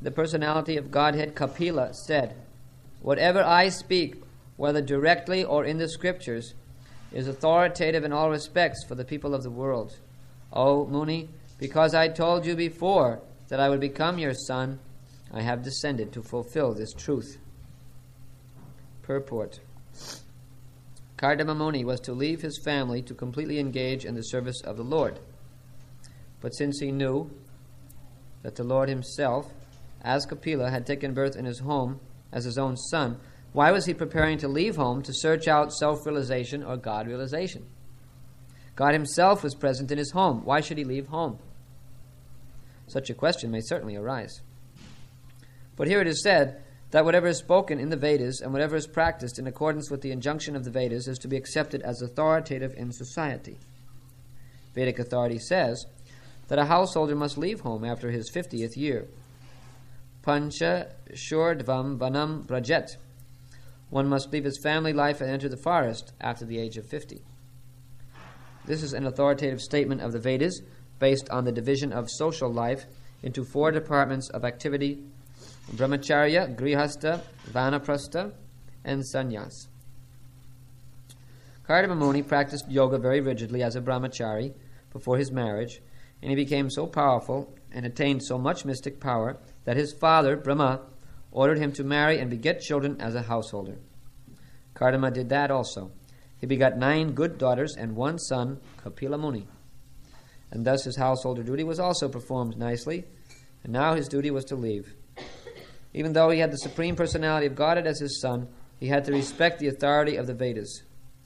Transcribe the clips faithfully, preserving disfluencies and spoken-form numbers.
the personality of Godhead, Kapila, said, "Whatever I speak, whether directly or in the scriptures, is authoritative in all respects for the people of the world. O Muni, because I told you before that I would become your son, I have descended to fulfill this truth." Purport. Kardama Muni was to leave his family to completely engage in the service of the Lord. But since he knew that the Lord himself, as Kapila, had taken birth in his home as his own son, why was he preparing to leave home to search out self-realization or God-realization? God himself was present in his home. Why should he leave home? Such a question may certainly arise. But here it is said that whatever is spoken in the Vedas and whatever is practiced in accordance with the injunction of the Vedas is to be accepted as authoritative in society. Vedic authority says that a householder must leave home after his fiftieth year. Pancha shurdvam vanam brajet. One must leave his family life and enter the forest after the age of fifty. This is an authoritative statement of the Vedas based on the division of social life into four departments of activity: brahmacharya, grihastha, vanaprastha, and sannyas. Kardama Muni practiced yoga very rigidly as a brahmachari before his marriage, and he became so powerful and attained so much mystic power that his father, Brahma, ordered him to marry and beget children as a householder. Kardama did that also. He begot nine good daughters and one son, Kapila Muni. And thus his householder duty was also performed nicely, and now his duty was to leave. Even though he had the Supreme Personality of Godhead as his son, he had to respect the authority of the Vedas.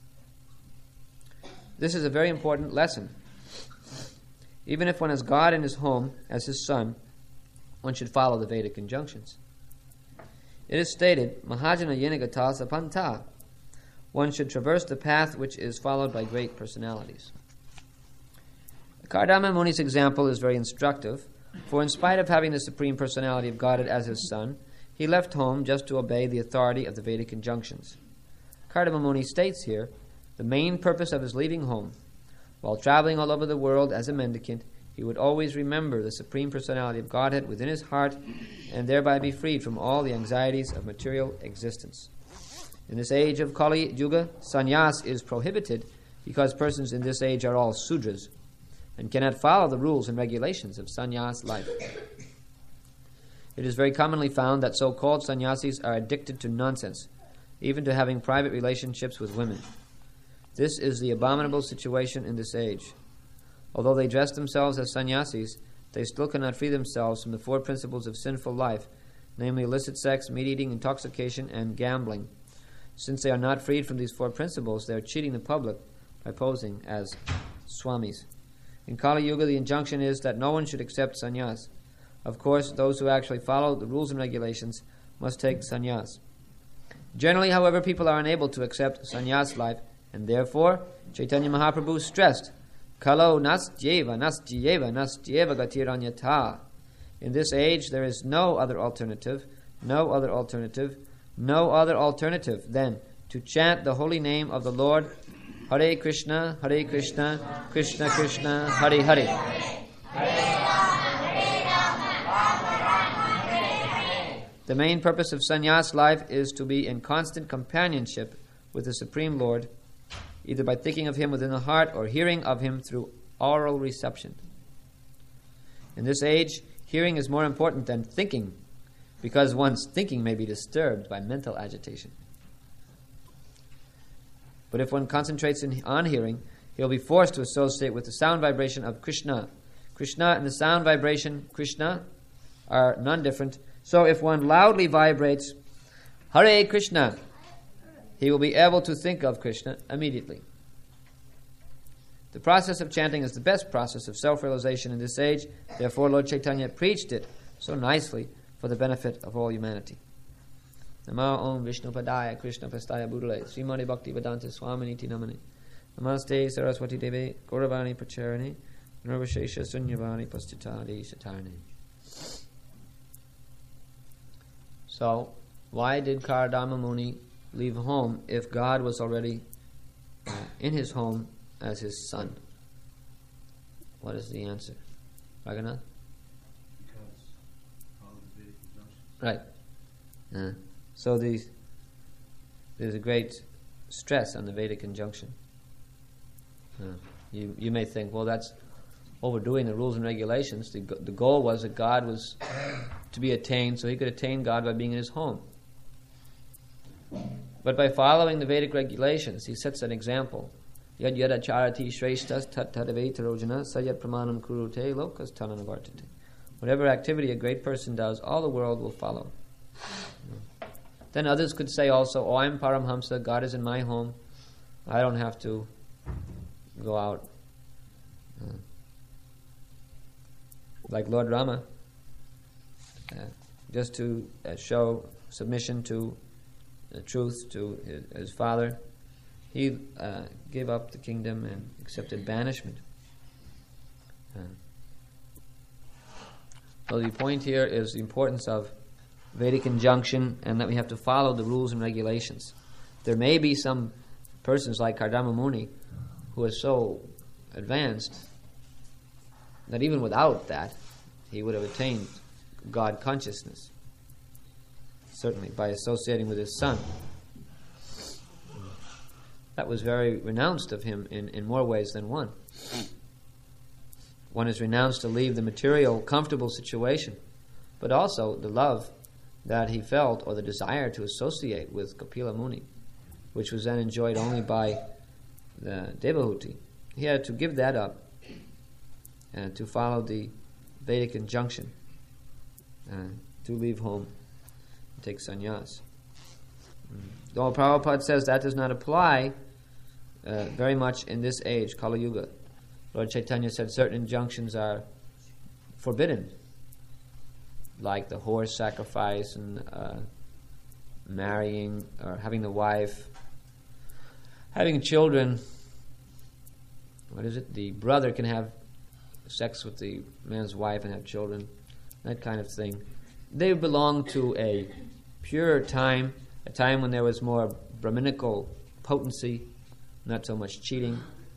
This is a very important lesson. Even if one has God in his home as his son, one should follow the Vedic injunctions. It is stated, Mahajana yenagata sapanta. One should traverse the path which is followed by great personalities. Kardama Muni's example is very instructive, for in spite of having the Supreme Personality of Godhead as his son, he left home just to obey the authority of the Vedic injunctions. Kardama Muni states here the main purpose of his leaving home. While traveling all over the world as a mendicant, he would always remember the Supreme Personality of Godhead within his heart and thereby be freed from all the anxieties of material existence. In this age of Kali Yuga, sannyas is prohibited because persons in this age are all sudras and cannot follow the rules and regulations of sannyas life. It is very commonly found that so-called sannyasis are addicted to nonsense, even to having private relationships with women. This is the abominable situation in this age. Although they dress themselves as sannyasis, they still cannot free themselves from the four principles of sinful life, namely illicit sex, meat-eating, intoxication, and gambling. Since they are not freed from these four principles, they are cheating the public by posing as swamis. In Kali Yuga, the injunction is that no one should accept sannyas. Of course, those who actually follow the rules and regulations must take sannyas. Generally, however, people are unable to accept sannyas life, and therefore, Chaitanya Mahaprabhu stressed, Kalo nastyeva, nastyeva, nastyeva gatiranyata. In this age, there is no other alternative, no other alternative, no other alternative than to chant the holy name of the Lord, Hare Krishna, Hare Krishna, Krishna Krishna, Hare Hare. The main purpose of sannyas life is to be in constant companionship with the Supreme Lord, either by thinking of Him within the heart or hearing of Him through oral reception. In this age, hearing is more important than thinking, because one's thinking may be disturbed by mental agitation. But if one concentrates in, on hearing, he'll be forced to associate with the sound vibration of Krishna. Krishna and the sound vibration Krishna are none different. So if one loudly vibrates Hare Krishna, he will be able to think of Krishna immediately. The process of chanting is the best process of self-realization in this age. Therefore, Lord Chaitanya preached it so nicely for the benefit of all humanity. Namo Om Vishnu Padaya Krishna Pastaya Budale Srimati Bhakti Vedanta Swaminiti Namane Namaste Saraswati Deve Gauravani Pracharane Nirvashesha Sunyavani Pastitadi Satarne. So, why did Kardama Muni leave home if God was already uh, in his home as his son? What is the answer? Raghunath? Because all the Vedic Right. Uh, so these, there's a great stress on the Vedic injunction. Uh, you you may think, well, that's overdoing the rules and regulations. The, the goal was that God was to be attained, so he could attain God by being in his home. But by following the Vedic regulations, he sets an example. Yad yada charati shreshtas tat tadavetarojana sayat pramanam kurute lokas tananavartate. Whatever activity a great person does, all the world will follow. Then others could say also, oh, I'm Paramhamsa, God is in my home, I don't have to go out. Uh, like Lord Rama, uh, just to uh, show submission to the truth, to his, his father, he uh, gave up the kingdom and accepted banishment. Uh, so the point here is the importance of Vedic injunction, and that we have to follow the rules and regulations. There may be some persons like Kardama Muni who are so advanced that even without that, he would have attained God consciousness, certainly by associating with his son. That was very renounced of him in, in more ways than one. One is renounced to leave the material, comfortable situation, but also the love that he felt, or the desire to associate with Kapila Muni, which was then enjoyed only by the Devahuti. He had to give that up and to follow the Vedic injunction, uh, to leave home and take sannyas. Though Prabhupada says that does not apply uh, very much in this age, Kali Yuga. Lord Chaitanya said certain injunctions are forbidden, like the horse sacrifice and uh, marrying or having the wife, having children. What is it? The brother can have sex with the man's wife and have children, that kind of thing. They belong to a pure time, a time when there was more Brahminical potency, not so much cheating.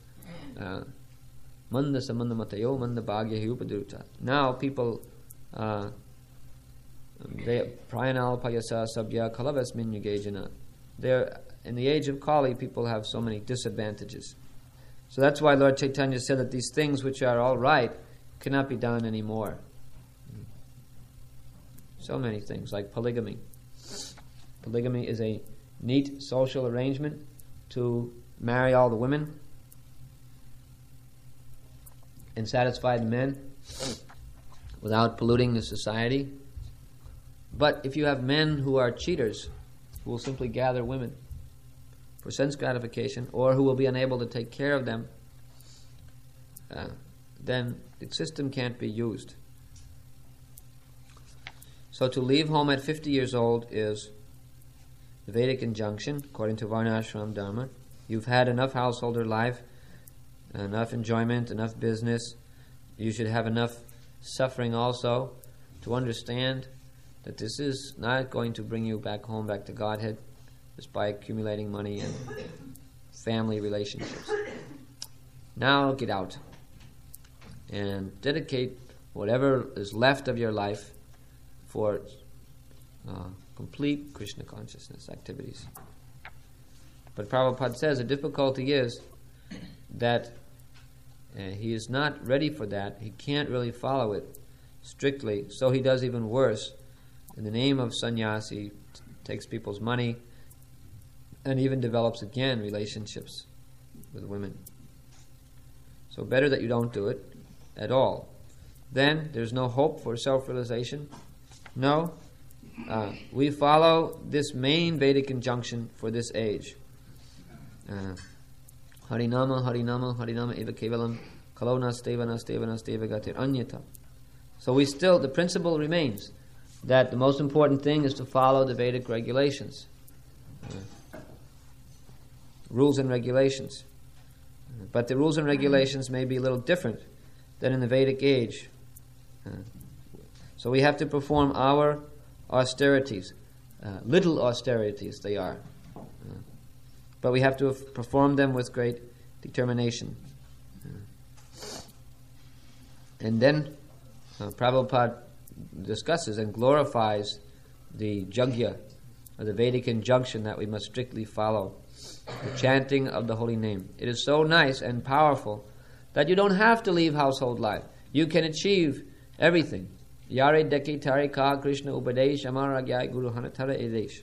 Manda samanda matayo manda bhagya hi upadruta. Now people uh, they prayanal payasa sabya kalavasmin yugejana. They're in the age of Kali, people have so many disadvantages. So that's why Lord Chaitanya said that these things which are all right cannot be done anymore. So many things, like polygamy. Polygamy is a neat social arrangement to marry all the women and satisfy the men without polluting the society. But if you have men who are cheaters, who will simply gather women for sense gratification, or who will be unable to take care of them, uh, then the system can't be used. So to leave home at fifty years old is the Vedic injunction, according to Varnashram Dharma. You've had enough householder life, enough enjoyment, enough business. You should have enough suffering also to understand that this is not going to bring you back home, back to Godhead, just by accumulating money and family relationships. Now get out and dedicate whatever is left of your life for uh, complete Krishna consciousness activities. But Prabhupada says the difficulty is that uh, he is not ready for that. He can't really follow it strictly, so he does even worse. In the name of sannyas, he t- takes people's money and even develops again relationships with women. So better that you don't do it at all. Then there's no hope for self-realization. No, uh, we follow this main Vedic injunction for this age. Uh, Harinama, Harinama, Harinama eva kevalam, kalona stevana stevana steva gatir anyata. So we still, the principle remains that the most important thing is to follow the Vedic regulations, uh, rules and regulations. But the rules and regulations may be a little different than in the Vedic age. Uh, so we have to perform our austerities, uh, little austerities they are. Uh, but we have to have perform them with great determination. Uh, and then uh, Prabhupada discusses and glorifies the Jagya, or the Vedic injunction that we must strictly follow, the chanting of the holy name. It is so nice and powerful that you don't have to leave household life. You can achieve everything. Yare deki tarika Krishna upadesh amaragyai guru hanatara edesh.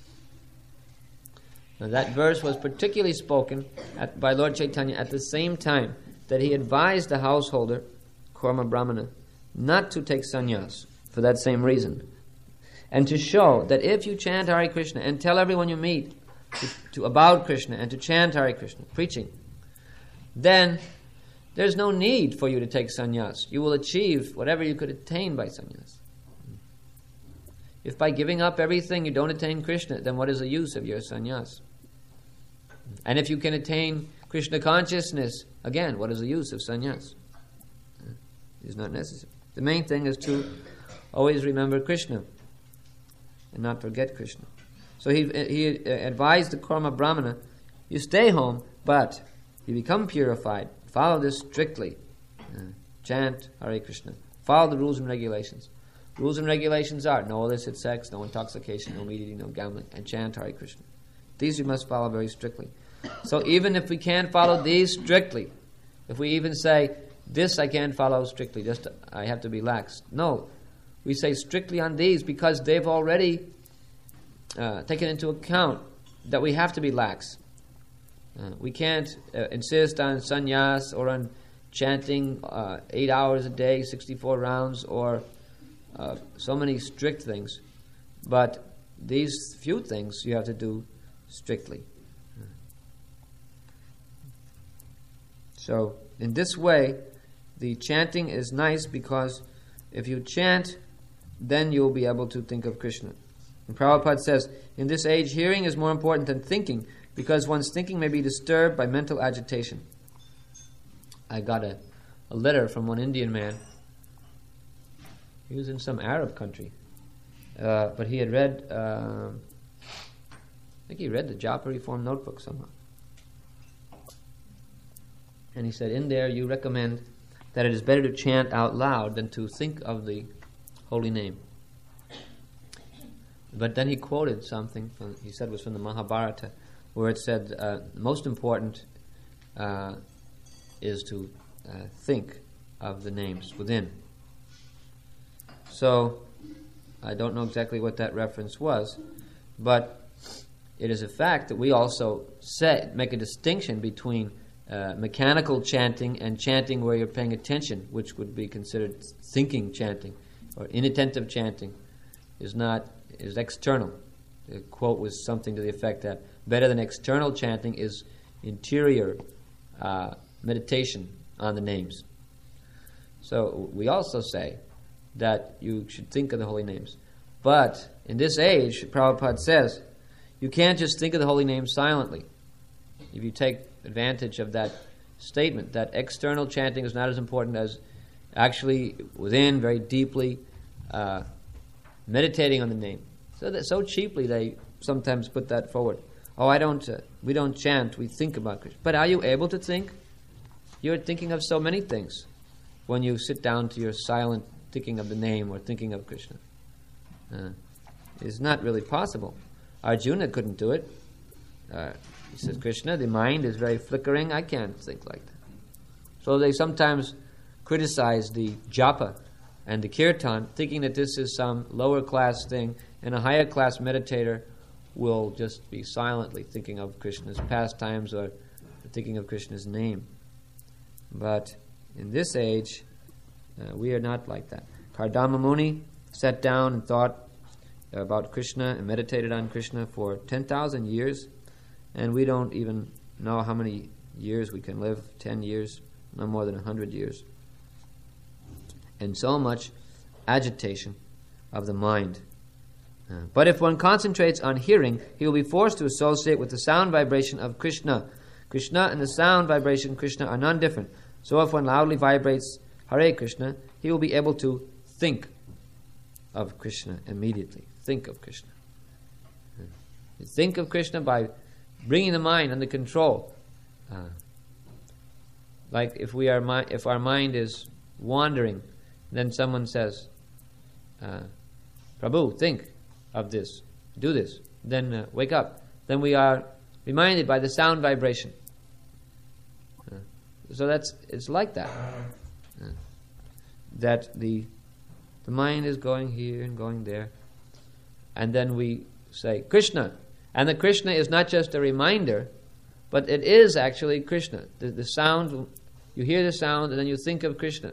Now that verse was particularly spoken at, by Lord Chaitanya at the same time that he advised the householder, Kurma Brahmana, not to take sannyas for that same reason. And to show that if you chant Hare Krishna and tell everyone you meet to, to about Krishna and to chant Hare Krishna, preaching, then there's no need for you to take sannyas. You will achieve whatever you could attain by sannyas. If by giving up everything you don't attain Krishna, then what is the use of your sannyas? And if you can attain Krishna consciousness, again, what is the use of sannyas? It is not necessary. The main thing is to always remember Krishna and not forget Krishna. So he he advised the Kurma Brahmana, you stay home, but you become purified. Follow this strictly. Uh, chant Hare Krishna. Follow the rules and regulations. Rules and regulations are no illicit sex, no intoxication, no meat eating, no gambling, and chant Hare Krishna. These we must follow very strictly. So even if we can't follow these strictly, if we even say, this I can't follow strictly, just I have to be lax. No, we say strictly on these because they've already uh, taken into account that we have to be lax. Uh, we can't uh, insist on sannyas or on chanting uh, eight hours a day, sixty-four rounds, or uh, so many strict things. But these few things you have to do strictly. So, in this way, the chanting is nice because if you chant, then you'll be able to think of Krishna. And Prabhupada says, in this age, hearing is more important than thinking because one's thinking may be disturbed by mental agitation. I got a, a letter from one Indian man. He was in some Arab country. Uh, but he had read, uh, I think he read the Japa Reform Notebook somehow. And he said, in there you recommend that it is better to chant out loud than to think of the holy name. But then he quoted something, from, he said it was from the Mahabharata, where it said, uh, most important uh, is to uh, think of the names within. So, I don't know exactly what that reference was, but it is a fact that we also say, make a distinction between uh, mechanical chanting and chanting where you're paying attention, which would be considered thinking chanting, or inattentive chanting is not is external. The quote was something to the effect that better than external chanting is interior uh, meditation on the names. So we also say that you should think of the holy names. But in this age, Prabhupada says, you can't just think of the holy names silently. If you take advantage of that statement, that external chanting is not as important as actually within, very deeply, uh, meditating on the name. So that so cheaply they sometimes put that forward. Oh, I don't. Uh, we don't chant. We think about Krishna. But are you able to think? You're thinking of so many things when you sit down to your silent thinking of the name or thinking of Krishna. Uh, it's not really possible. Arjuna couldn't do it. Uh, he says, Krishna, the mind is very flickering. I can't think like that. So they sometimes criticize the japa and the kirtan, thinking that this is some lower class thing, and a higher class meditator will just be silently thinking of Krishna's pastimes or thinking of Krishna's name. But in this age, uh, we are not like that. Kardama Muni sat down and thought about Krishna and meditated on Krishna for ten thousand years, and we don't even know how many years we can live, ten years, no more than one hundred years. And so much agitation of the mind. Uh, but if one concentrates on hearing, he will be forced to associate with the sound vibration of Krishna. Krishna and the sound vibration Krishna are non-different. So if one loudly vibrates Hare Krishna, he will be able to think of Krishna immediately. Think of Krishna. Uh, you think of Krishna by bringing the mind under control. Uh, like if we are mi- if our mind is wandering, then someone says, uh, Prabhu, think. of this. Do this. Then uh, wake up. Then we are reminded by the sound vibration. Uh, so that's it's like that. Uh, that the the mind is going here and going there. And then we say, Krishna. And the Krishna is not just a reminder, but it is actually Krishna. The, the sound, you hear the sound and then you think of Krishna.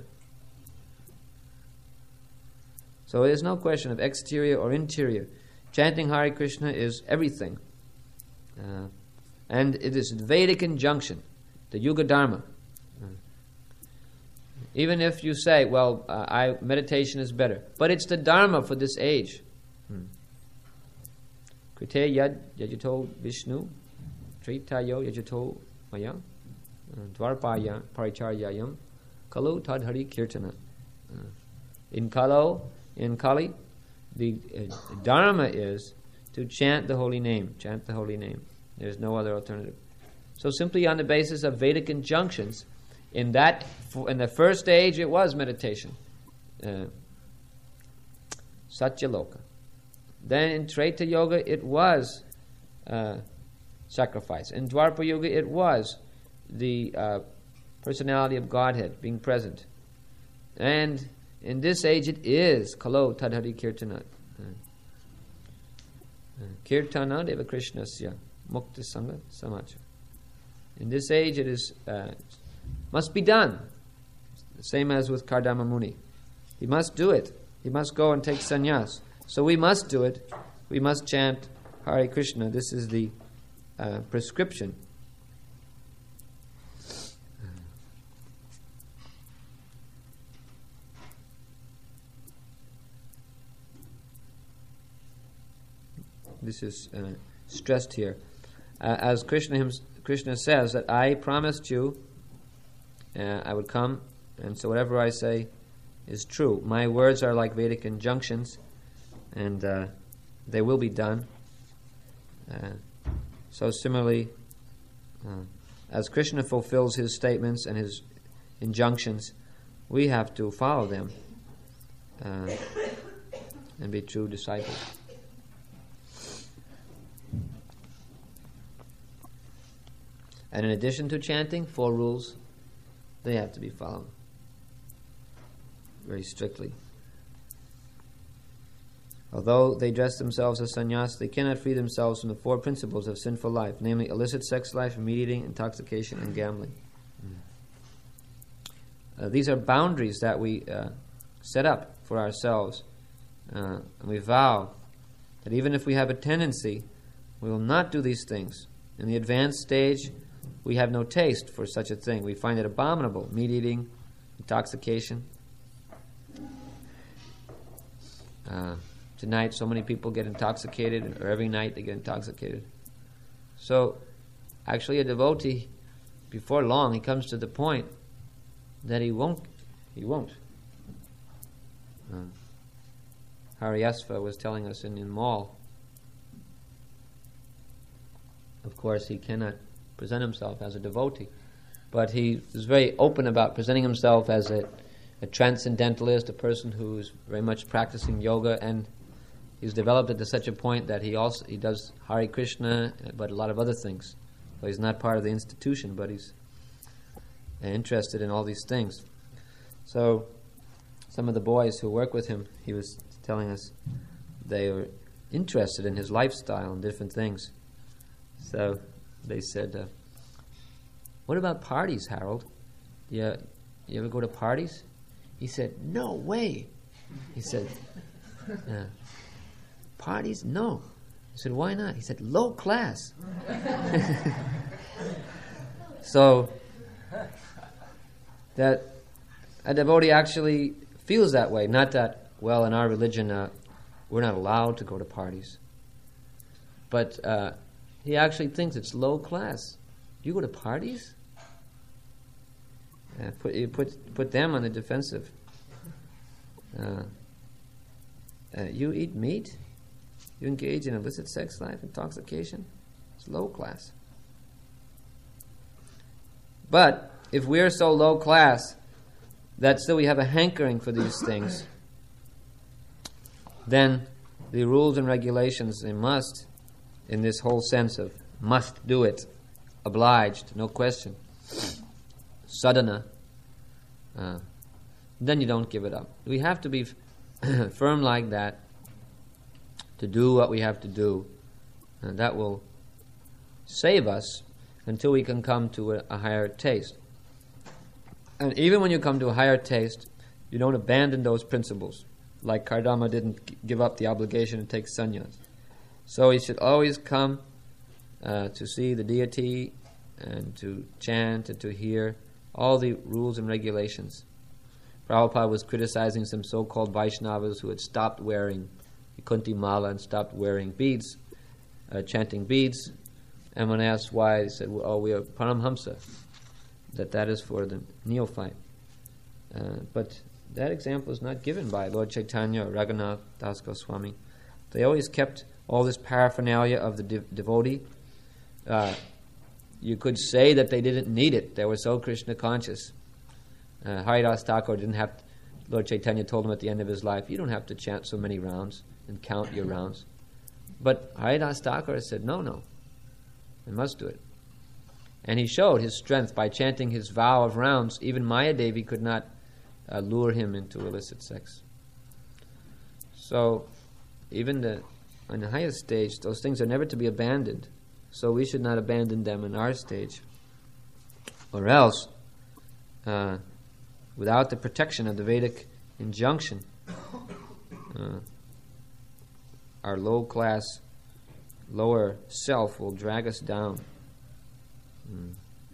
So there's no question of exterior or interior. Chanting Hare Krishna is everything. Uh, and it is Vedic injunction, the Yuga Dharma. Uh, even if you say, well, uh, I, meditation is better, but it's the Dharma for this age. Hmm. Krite yad yajato Vishnu, Tritayo yajato maya, Dvarpaya paricharyayam, Kalu tadhari kirtana. Uh, in Kalo, in Kali, the uh, Dharma is to chant the holy name. Chant the holy name. There's no other alternative. So simply on the basis of Vedic injunctions, in that, in the first stage, it was meditation, uh, Satyaloka. Then in Treta Yoga, it was uh, sacrifice. In Dwapara Yoga, it was the uh, personality of Godhead being present. And in this age, it is Kalo Tadhari Kirtana. Kirtana Deva Krishnasya Mukta Sangha Samacha. In this age, it is uh, must be done. Same as with Kardama Muni. He must do it. He must go and take sannyas. So we must do it. We must chant Hare Krishna. This is the uh, prescription. This is uh, stressed here. Uh, as Krishna him, Krishna says that I promised you uh, I would come, and so whatever I say is true. My words are like Vedic injunctions, and uh, they will be done. Uh, so similarly, uh, as Krishna fulfills his statements and his injunctions, we have to follow them uh, and be true disciples. And in addition to chanting, four rules, they have to be followed very strictly. Although they dress themselves as sannyas, they cannot free themselves from the four principles of sinful life, namely illicit sex life, meat eating, intoxication, and gambling. Mm. Uh, these are boundaries that we uh, set up for ourselves. Uh, and we vow that even if we have a tendency, we will not do these things. In the advanced stage, we have no taste for such a thing. We find it abominable. Meat eating, intoxication. Uh, tonight, so many people get intoxicated, or every night they get intoxicated. So, actually, a devotee, before long, he comes to the point that he won't. He won't. Uh, Haryasva was telling us in the mall. Of course, he cannot present himself as a devotee, but he is very open about presenting himself as a, a transcendentalist, a person who's very much practicing yoga, and he's developed it to such a point that he also he does Hare Krishna, but a lot of other things. So he's not part of the institution, but he's interested in all these things. So some of the boys who work with him, he was telling us, they were interested in his lifestyle and different things. So they said, uh, what about parties, Harold? You, you ever go to parties? He said, no way. He said, uh, parties? No. He said, why not? He said, low class. So that a devotee actually feels that way. Not that, well, in our religion, uh, we're not allowed to go to parties. But uh, he actually thinks it's low class. You go to parties? Uh, put, you put put them on the defensive. Uh, uh, you eat meat? You engage in illicit sex life, intoxication? It's low class. But if we're so low class that still we have a hankering for these things, then the rules and regulations, they must, in this whole sense of must do it, obliged, no question, sadhana, uh, then you don't give it up. We have to be f- firm like that to do what we have to do, and that will save us until we can come to a, a higher taste. And even when you come to a higher taste, you don't abandon those principles. Like Kardama didn't g- give up the obligation to take sannyas. So he should always come uh, to see the deity and to chant and to hear all the rules and regulations. Prabhupada was criticizing some so-called Vaishnavas who had stopped wearing Kunti Mala and stopped wearing beads, uh, chanting beads. And when asked why, he said, oh, we are Paramhamsa, that that is for the neophyte. Uh, but that example is not given by Lord Chaitanya or Raghunath Das Goswami. They always kept all this paraphernalia of the de- devotee. Uh, you could say that they didn't need it. They were so Krishna conscious. Uh, Haridas Thakur didn't have to, Lord Chaitanya told him at the end of his life, you don't have to chant so many rounds and count your rounds. But Haridas Thakur said, no, no, I must do it. And he showed his strength by chanting his vow of rounds. Even Mayadevi could not uh, lure him into illicit sex. So, even the, on the highest stage, those things are never to be abandoned. So we should not abandon them in our stage. Or else, uh, without the protection of the Vedic injunction, uh, our low-class, lower self will drag us down. Mm.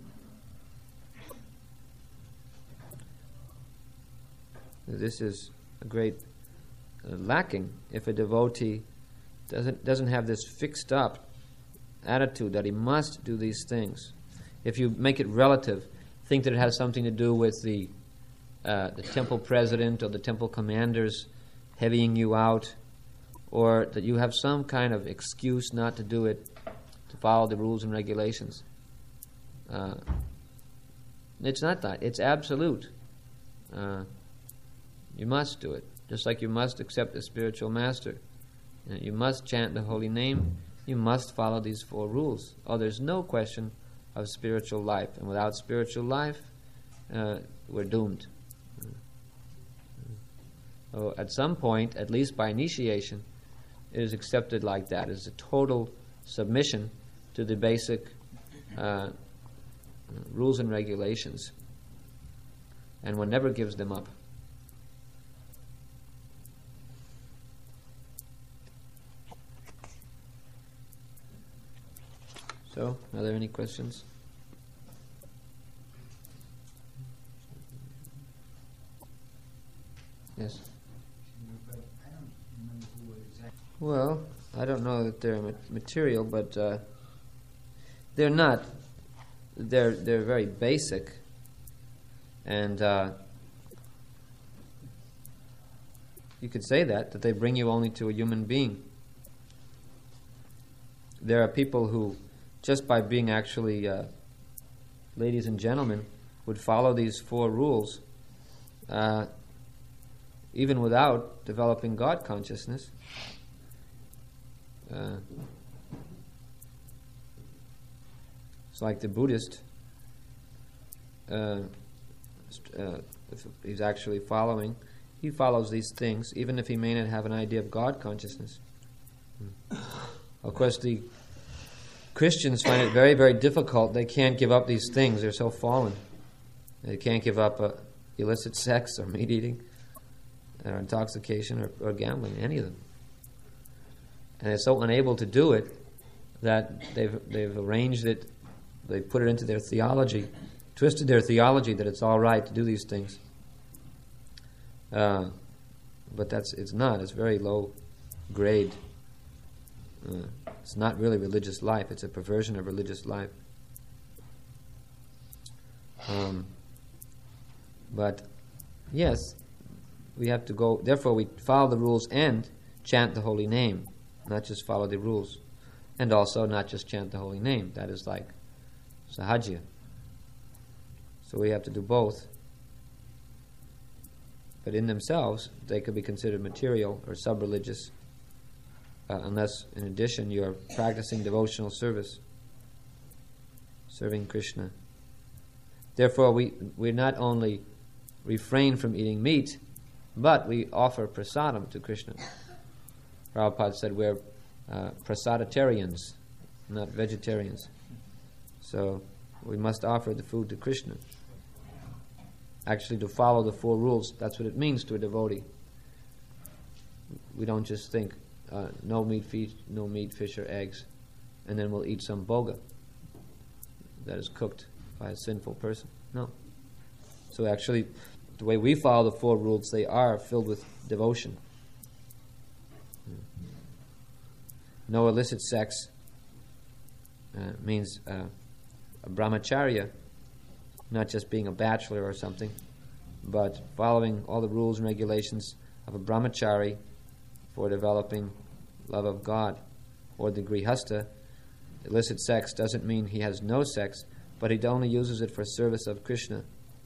This is a great uh, lacking if a devotee doesn't doesn't have this fixed up attitude that he must do these things. If you make it relative, think that it has something to do with the uh, the temple president or the temple commanders heavying you out, or that you have some kind of excuse not to do it, to follow the rules and regulations. Uh, it's not that. It's absolute. Uh, you must do it. Just like you must accept a spiritual master. You know, you must chant the holy name. You must follow these four rules. Oh, there's no question of spiritual life. And without spiritual life, uh, we're doomed. Oh, at some point, at least by initiation, it is accepted like that. It's a total submission to the basic uh, rules and regulations. And one never gives them up. So, are there any questions? Yes? Well, I don't know that they're ma- material, but uh, they're not. They're they're very basic, and uh, you could say that that they bring you only to a human being. There are people who, just by being actually uh, ladies and gentlemen, would follow these four rules, uh, even without developing God consciousness. Uh, it's like the Buddhist, uh, uh, if he's actually following, he follows these things, even if he may not have an idea of God consciousness. Hmm. Of course, the Christians find it very, very difficult. They can't give up these things. They're so fallen. They can't give up uh, illicit sex or meat eating or intoxication or, or gambling, any of them. And they're so unable to do it that they've they've arranged it, they put it into their theology, twisted their theology that it's all right to do these things. Uh, but that's it's not. It's very low grade. Uh, it's not really religious life. It's a perversion of religious life. Um, but yes, we have to go. Therefore, we follow the rules and chant the holy name. Not just follow the rules. And also not just chant the holy name. That is like sahajya. So we have to do both. But in themselves, they could be considered material or sub-religious. uh, unless in addition you are practicing devotional service, serving Krishna. Therefore, we, we not only refrain from eating meat, but we offer prasadam to Krishna. Prabhupada said we're uh, prasadatarians, not vegetarians. So we must offer the food to Krishna. Actually, to follow the four rules, that's what it means to a devotee. We don't just think, uh, no meat, fish, no meat, fish, or eggs, and then we'll eat some bhoga that is cooked by a sinful person. No. So actually, the way we follow the four rules, they are filled with devotion. No illicit sex uh, means uh, a brahmacharya, not just being a bachelor or something, but following all the rules and regulations of a brahmachari for developing love of God. Or the grihastha, illicit sex doesn't mean he has no sex, but he only uses it for service of Krishna.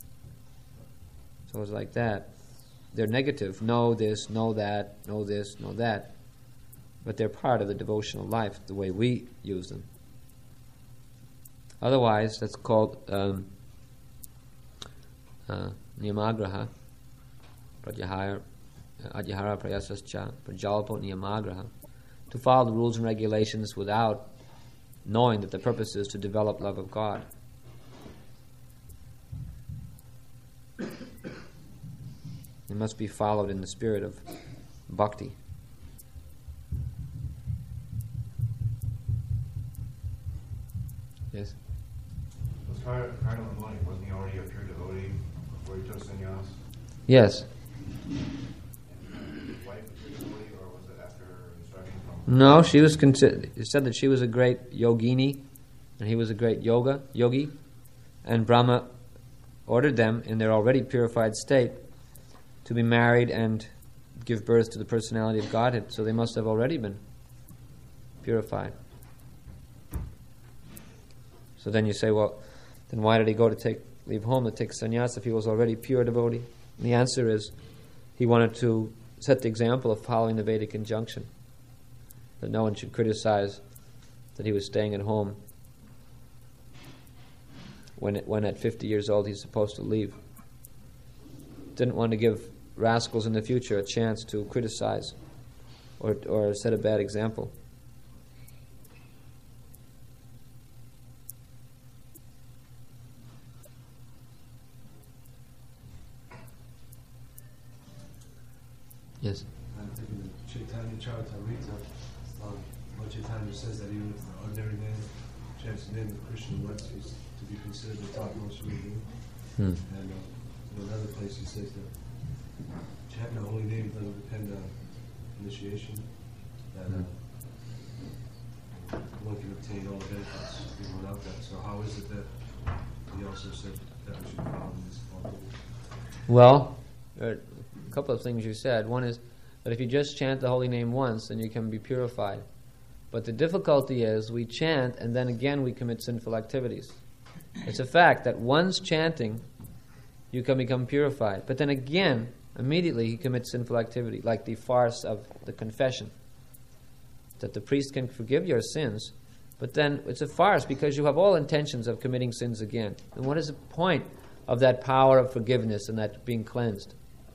So it's like that. They're negative. No this, no that, no this, no that. But they're part of the devotional life, the way we use them. Otherwise, that's called um, uh, niyamagraha, pratyahara, adyahara prayasascha, prajalpo niyamagraha. To follow the rules and regulations without knowing that the purpose is to develop love of God. It must be followed in the spirit of bhakti. Yes? Was Cardinal Muni, wasn't he already a pure devotee before he took sannyas? Yes. And his wife a pure devotee, or was it after starting from? No, she was considered. It said that she was a great yogini, and he was a great yoga yogi, and Brahma ordered them in their already purified state to be married and give birth to the personality of Godhead. So they must have already been purified. So then you say, well, then why did he go to take leave home to take sannyas if he was already pure devotee? And the answer is, he wanted to set the example of following the Vedic injunction, that no one should criticize that he was staying at home when it, when at fifty years old he's supposed to leave. Didn't want to give rascals in the future a chance to criticize or or set a bad example. Yes. I'm thinking of Chaitanya Charitamrita. Um, Lord Chaitanya says that even if the ordinary man chants the name of Krishna once, he's to be considered the topmost being. Hmm. And uh, in another place he says that chanting the holy name doesn't depend on initiation, that uh, one can obtain all the benefits even without that. So how is it that he also said that we should follow this follow? Well, there are a couple of things you said. One is that if you just chant the holy name once, then you can be purified. But the difficulty is we chant and then again we commit sinful activities. It's a fact that once chanting, you can become purified. But then again, immediately he commits sinful activity, like the farce of the confession. That the priest can forgive your sins, but then it's a farce because you have all intentions of committing sins again. And what is the point of that power of forgiveness and that being cleansed?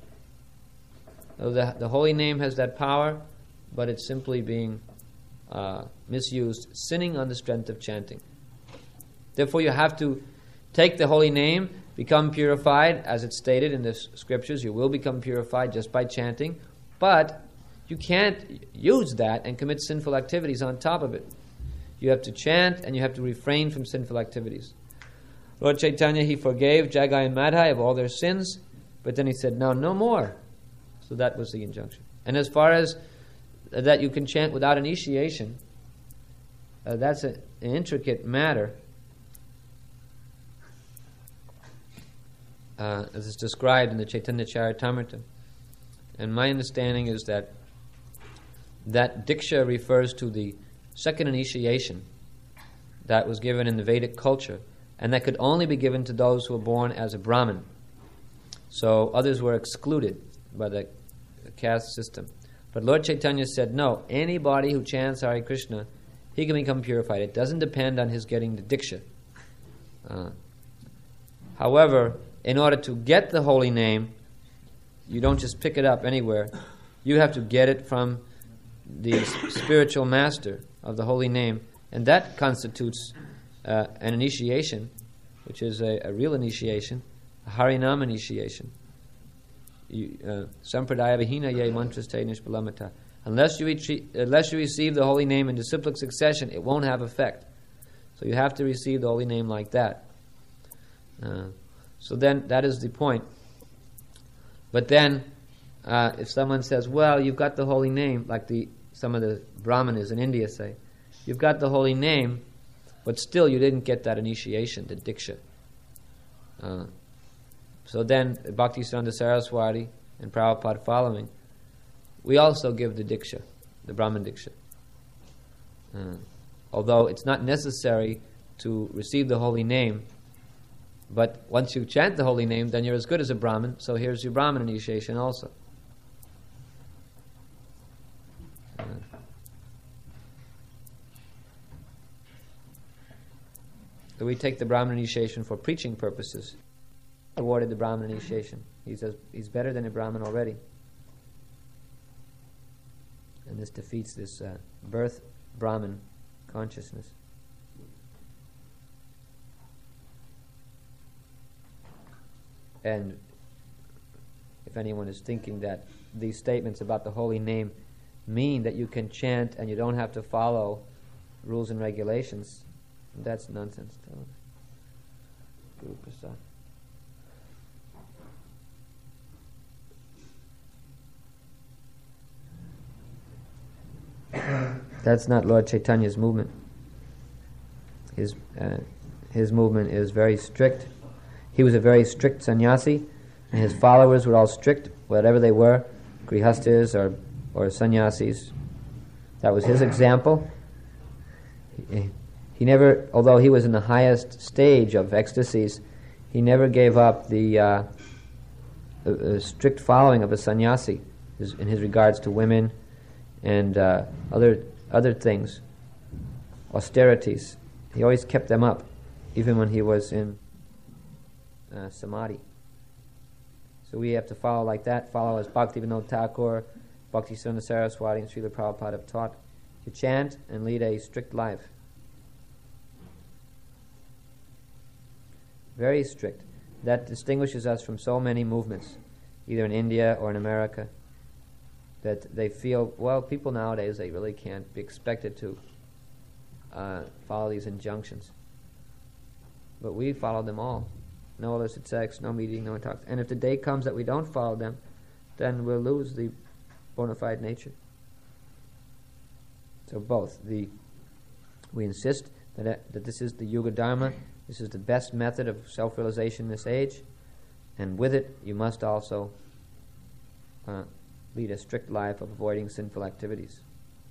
The, the holy name has that power, but it's simply being uh, misused, sinning on the strength of chanting. Therefore, you have to take the holy name, become purified, as it's stated in the scriptures. You will become purified just by chanting, but you can't use that and commit sinful activities on top of it. You have to chant and you have to refrain from sinful activities. Lord Chaitanya, he forgave Jagai and Madhai of all their sins, but then he said, no, no more. So that was the injunction. And as far as uh, that you can chant without initiation, uh, that's a, an intricate matter. Uh, as is described in the Chaitanya Charitamrita. And my understanding is that that Diksha refers to the second initiation that was given in the Vedic culture, and that could only be given to those who were born as a Brahmin. So others were excluded by the caste system. But Lord Chaitanya said, no, anybody who chants Hare Krishna, he can become purified. It doesn't depend on his getting the Diksha. Uh, however, in order to get the holy name, you don't just pick it up anywhere. You have to get it from the spiritual master of the holy name, and that constitutes uh, an initiation, which is a, a real initiation, a Harinam initiation. Sampradaya vihina ye mantraste nishpalamata. Unless you retreat, unless you receive the holy name in disciplic succession, it won't have effect. So you have to receive the holy name like that. Uh, so then, that is the point. But then, uh, if someone says, "Well, you've got the holy name," like the some of the Brahmanas in India say, "You've got the holy name, but still you didn't get that initiation, the Diksha." Uh, so then, Bhaktisiddhanta Saraswati and Prabhupada following, we also give the Diksha, the Brahman Diksha. Uh, although it's not necessary to receive the holy name, but once you chant the holy name, then you're as good as a Brahmin, so here's your Brahman initiation also. Uh, so we take the Brahman initiation for preaching purposes. Awarded the Brahman initiation. He says he's better than a Brahmin already. And this defeats this uh, birth Brahmin consciousness. And if anyone is thinking that these statements about the holy name mean that you can chant and you don't have to follow rules and regulations, that's nonsense. Guru Prasad. That's not Lord Chaitanya's movement. His uh, his movement is very strict. He was a very strict sannyasi, and his followers were all strict, whatever they were, grihastas or or sannyasis. That was his example. He, he never, although he was in the highest stage of ecstasies, he never gave up the uh, a, a strict following of a sannyasi his, in his regards to women and uh, other other things, austerities. He always kept them up, even when he was in uh, samadhi. So we have to follow like that, follow as Bhaktivinoda Thakur, Bhaktisiddhanta Saraswati, and Srila Prabhupada have taught, to chant and lead a strict life. Very strict. That distinguishes us from so many movements, either in India or in America, that they feel, well, people nowadays, they really can't be expected to uh, follow these injunctions. But we follow them all. No illicit sex, no meeting, no intox. And if the day comes that we don't follow them, then we'll lose the bona fide nature. So both. The we insist that, uh, that this is the Yuga Dharma, this is the best method of self-realization in this age, and with it you must also uh, lead a strict life of avoiding sinful activities.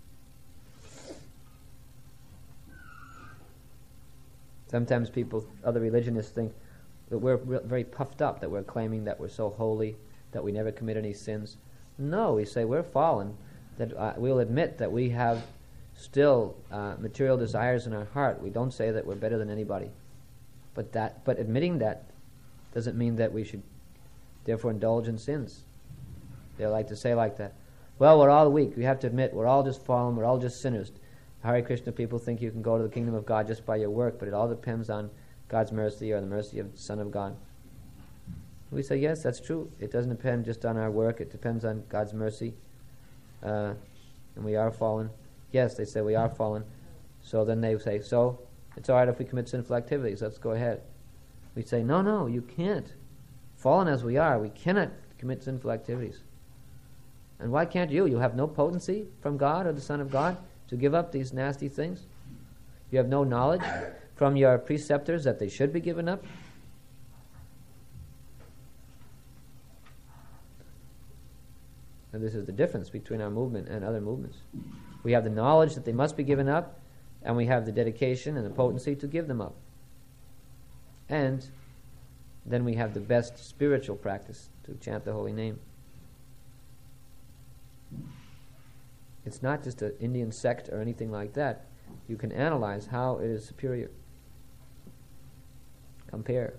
Sometimes people, other religionists, think that we're re- very puffed up, that we're claiming that we're so holy, that we never commit any sins. No, we say we're fallen, that uh, we'll admit that we have still uh, material desires in our heart. We don't say that we're better than anybody. But that, but admitting that doesn't mean that we should therefore indulge in sins. They like to say like that. Well, we're all weak. We have to admit we're all just fallen. We're all just sinners. Hare Krishna people think you can go to the kingdom of God just by your work, but it all depends on God's mercy or the mercy of the Son of God. We say, yes, that's true. It doesn't depend just on our work. It depends on God's mercy. Uh, and we are fallen. Yes, they say we are fallen. So then they say, so it's all right if we commit sinful activities. Let's go ahead. We say, no, no, you can't. Fallen as we are, we cannot commit sinful activities. And why can't you? You have no potency from God or the Son of God to give up these nasty things? You have no knowledge from your preceptors that they should be given up? And this is the difference between our movement and other movements. We have the knowledge that they must be given up, and we have the dedication and the potency to give them up. And then we have the best spiritual practice to chant the holy name. It's not just an Indian sect or anything like that. You can analyze how it is superior. Compare.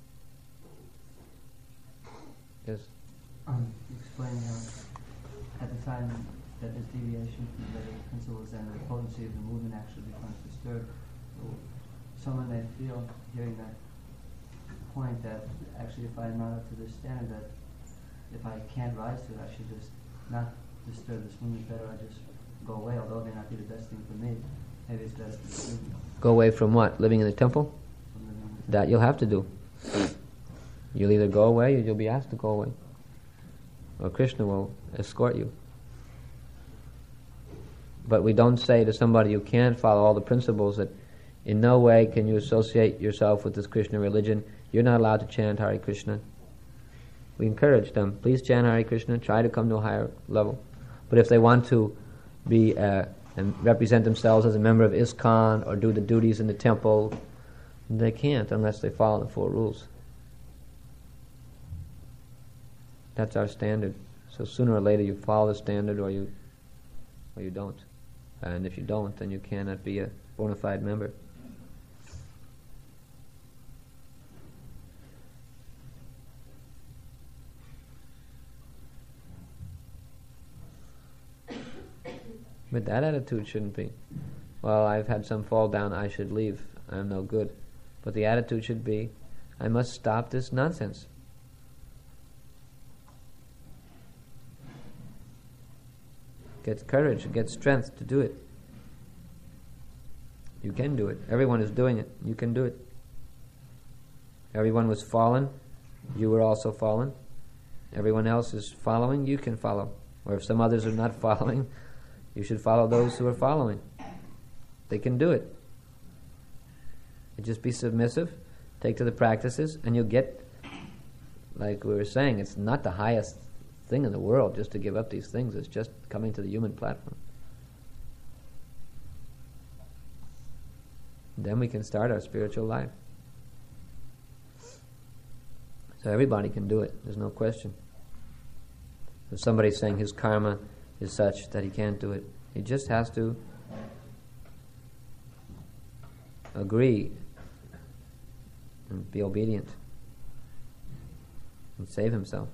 Yes? Um, explain how, at the time that this deviation from the Vedic principles and the potency of the movement actually becomes disturbed, someone may feel, hearing that point, that actually if I'm not up to this standard, that if I can't rise to it, I should just not disturb this movement. Better I just go away, although it may not be the best thing for me. Maybe it's best to disturb me. Go away from what? Living in the temple? From living in the That you'll have to do. You'll either go away or you'll be asked to go away. Or Krishna will escort you. But we don't say to somebody who can't follow all the principles that in no way can you associate yourself with this Krishna religion. You're not allowed to chant Hare Krishna. We encourage them, please chant Hare Krishna, try to come to a higher level. But if they want to be uh, and represent themselves as a member of ISKCON or do the duties in the temple, they can't unless they follow the four rules. That's our standard. So sooner or later you follow the standard or you or you don't. And if you don't, then you cannot be a bona fide member. But that attitude shouldn't be, well, I've had some fall down, I should leave, I'm no good. But the attitude should be, I must stop this nonsense. Get courage, get strength to do it. You can do it. Everyone is doing it. You can do it. Everyone was fallen. You were also fallen. Everyone else is following. You can follow. Or if some others are not following, you should follow those who are following. They can do it. You just be submissive, take to the practices, and you'll get, like we were saying, it's not the highest thing in the world just to give up these things. It's just coming to the human platform. Then we can start our spiritual life. So everybody can do it. There's no question. If somebody's saying his karma is such that he can't do it, he just has to agree and be obedient and save himself.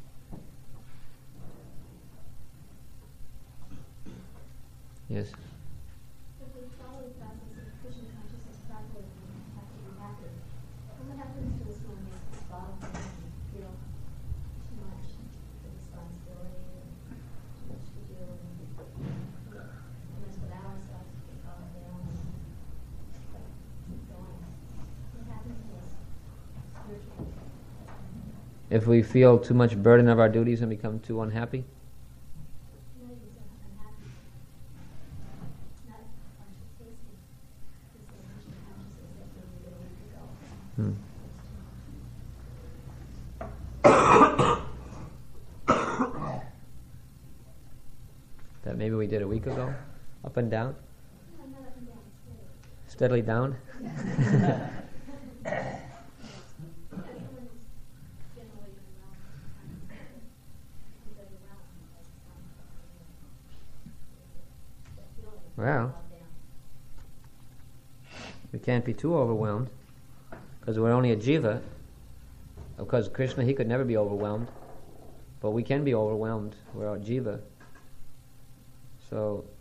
Yes? If we follow the process of Krishna consciousness properly, we have to be happy. And what happens to us when we make this bottom and feel too much responsibility and too much to do, and we must allow ourselves to get bogged down and keep going? What happens to us spiritually? If we feel too much burden of our duties and become too unhappy? Maybe it's unhappy. Not conscious tasting. This is Krishna consciousness that we did a week ago. Hmm. That maybe we did a week ago? Up and down? I'm not up and down, steady. Steadily down? Well, we can't be too overwhelmed because we're only a jiva. Because Krishna, he could never be overwhelmed, but we can be overwhelmed. We're a jiva. So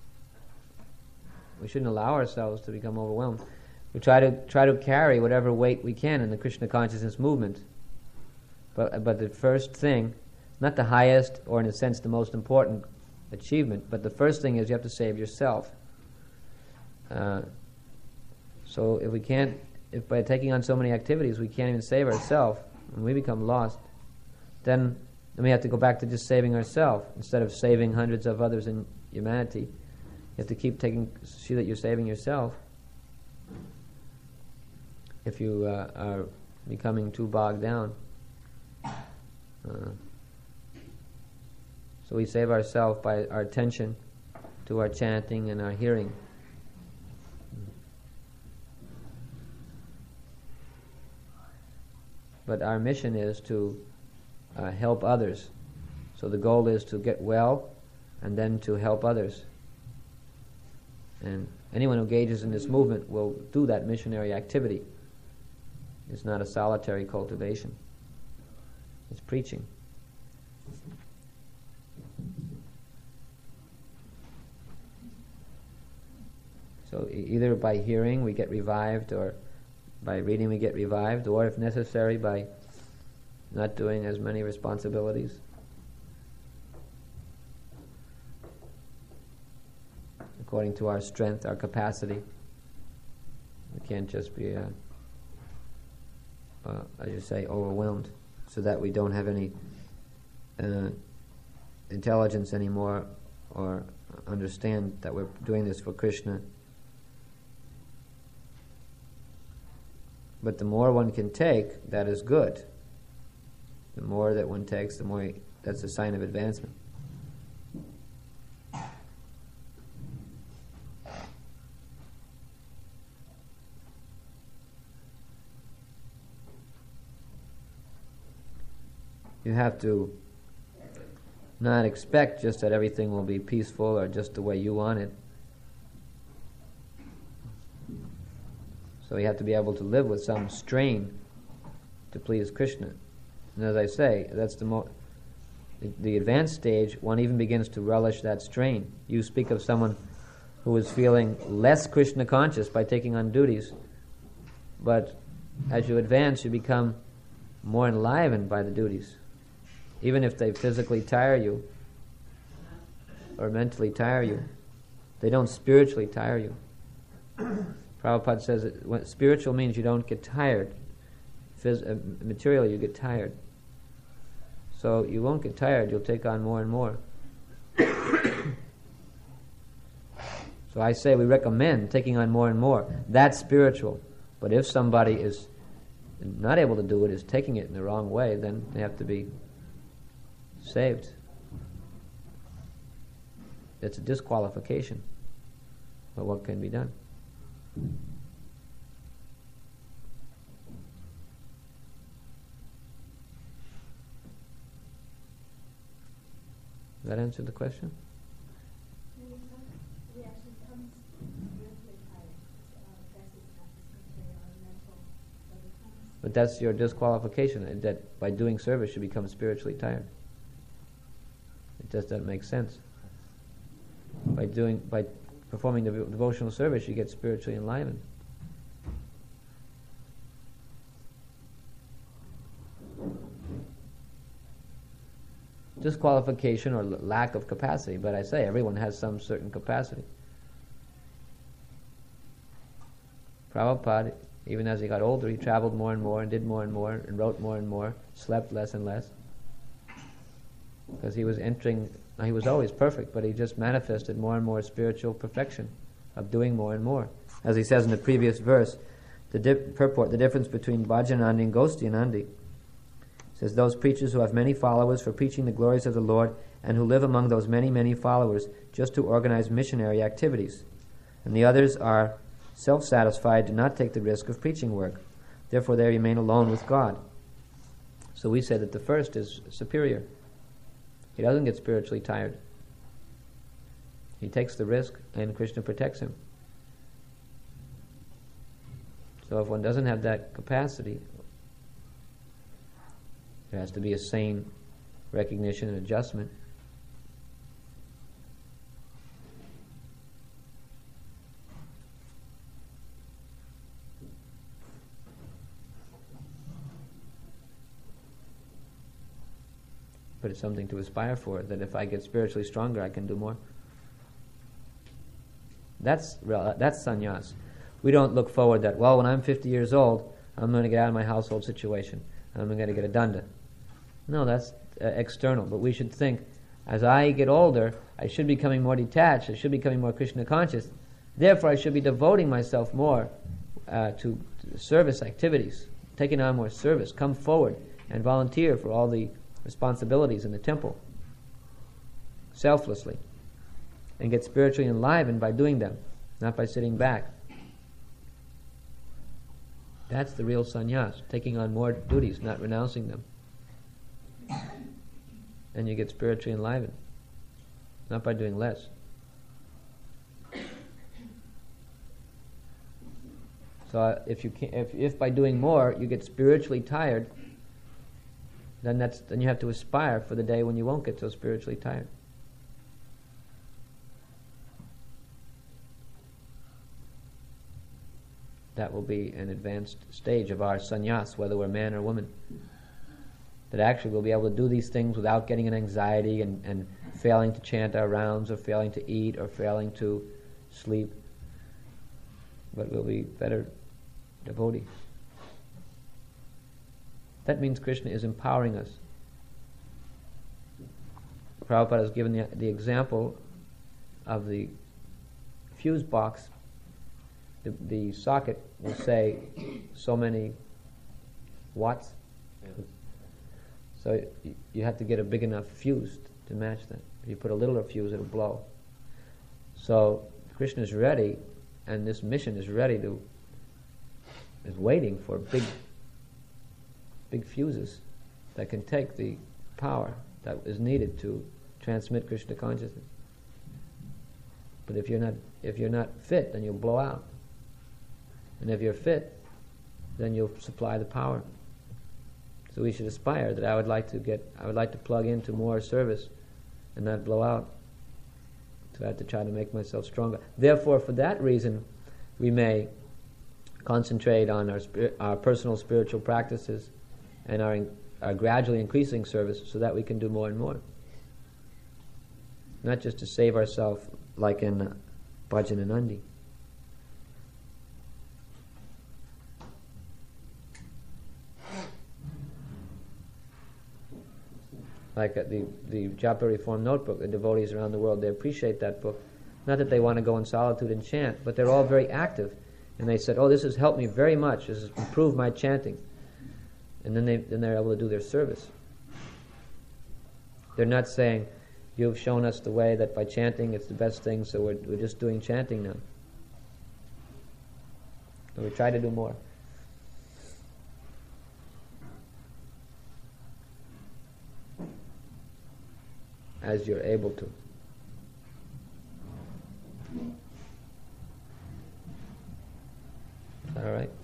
we shouldn't allow ourselves to become overwhelmed. We try to try to carry whatever weight we can in the Krishna consciousness movement. But but the first thing, not the highest or in a sense the most important achievement, but the first thing is you have to save yourself. Uh, so if we can't, if by taking on so many activities we can't even save ourselves, and we become lost, then, then we have to go back to just saving ourselves instead of saving hundreds of others in humanity. You have to keep taking, see that you're saving yourself. If you uh, are becoming too bogged down. Uh, So we save ourselves by our attention to our chanting and our hearing. But our mission is to uh, help others. So the goal is to get well and then to help others. And anyone who engages in this movement will do that missionary activity. It's not a solitary cultivation. It's preaching. So e- either by hearing we get revived, or by reading we get revived, or if necessary by not doing as many responsibilities. According to our strength, our capacity. We can't just be, uh, uh, as you say, overwhelmed, so that we don't have any uh, intelligence anymore, or understand that we're doing this for Krishna. But the more one can take, that is good. The more that one takes, the more he, that's a sign of advancement. You have to not expect just that everything will be peaceful or just the way you want it. So you have to be able to live with some strain to please Krishna. And as I say, that's the mo- the, the advanced stage, one even begins to relish that strain. You speak of someone who is feeling less Krishna conscious by taking on duties, but as you advance, you become more enlivened by the duties. Even if they physically tire you or mentally tire you, they don't spiritually tire you. Prabhupada says that when spiritual means you don't get tired. Phys- uh, materially, you get tired. So you won't get tired, you'll take on more and more. So I say we recommend taking on more and more. That's spiritual. But if somebody is not able to do it, is taking it in the wrong way, then they have to be saved. It's a disqualification. But what can be done? Does that answer the question? Maybe some reaction comes spiritually tired. Uh, that's not just material or mental, but it comes. But that's your disqualification, that by doing service you become spiritually tired. It just doesn't make sense. By doing, by performing the devotional service, you get spiritually enlivened. Disqualification or l- lack of capacity, but I say everyone has some certain capacity. Prabhupada, even as he got older, he traveled more and more and did more and more and wrote more and more, slept less and less. Because he was entering, he was always perfect, but he just manifested more and more spiritual perfection of doing more and more. As he says in the previous verse, the dip, purport, the difference between Bhajanandi and Gostinandi. Says, those preachers who have many followers for preaching the glories of the Lord and who live among those many, many followers just to organize missionary activities. And the others are self-satisfied, do not take the risk of preaching work. Therefore they remain alone with God. So we say that the first is superior. He doesn't get spiritually tired. He takes the risk and Krishna protects him. So if one doesn't have that capacity, there has to be a sane recognition and adjustment. But it's something to aspire for, that if I get spiritually stronger, I can do more. That's that's sannyas. We don't look forward that, well, when I'm fifty years old, I'm going to get out of my household situation. I'm going to get a danda. No, that's uh, external. But we should think, as I get older, I should be becoming more detached. I should be becoming more Krishna conscious. Therefore, I should be devoting myself more uh, to, to service activities, taking on more service. Come forward and volunteer for all the responsibilities in the temple, selflessly, and get spiritually enlivened by doing them, not by sitting back. That's the real sannyas, taking on more duties, not renouncing them. And you get spiritually enlivened. not by doing less. So uh, if you can, if if by doing more you get spiritually tired, then that's then you have to aspire for the day when you won't get so spiritually tired. That will be an advanced stage of our sannyas, whether we're man or woman. That actually we'll be able to do these things without getting an anxiety and, and failing to chant our rounds or failing to eat or failing to sleep. But we'll be better devotees. That means Krishna is empowering us. Prabhupada has given the, the example of the fuse box. The, the socket will say so many watts. Yeah. So y- you have to get a big enough fuse to match that. If you put a littler fuse, it'll blow. So Krishna is ready, and this mission is ready to, is waiting for big, big fuses that can take the power that is needed to transmit Krishna consciousness. But if you're not, if you're not fit, then you'll blow out. And if you're fit, then you'll supply the power. So we should aspire that I would like to get, I would like to plug into more service and not blow out. So I have to try to make myself stronger. Therefore, for that reason, we may concentrate on our spir- our personal spiritual practices and our, in, our gradually increasing service so that we can do more and more. Not just to save ourselves like in uh, Bhajan and Andi. Like uh, the, the Japa Reform Notebook, the devotees around the world, they appreciate that book. Not that they want to go in solitude and chant, but they're all very active. And they said, oh, this has helped me very much. This has improved my chanting. And then, they, then they're able to do their service. They're not saying, you've shown us the way that by chanting it's the best thing, so we're, we're just doing chanting now. So we try to do more. As you're able to. Is that all right?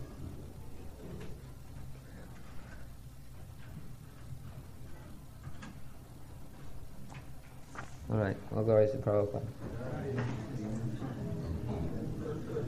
All right. All glories to Prabhupada.